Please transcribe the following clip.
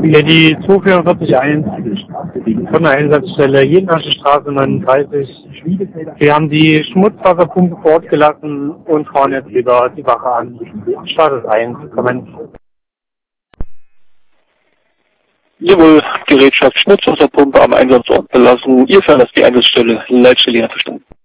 Ja, die 244.1 von der Einsatzstelle Jenasche 39. Wir haben die Schmutzwasserpumpe vor Ort gelassen und fahren jetzt wieder die Wache an. Status 1, Comment. Jawohl, Gerätschaft Schmutzwasserpumpe am Einsatzort belassen. Ihr verlasst die Einsatzstelle. Leitstelle verstanden.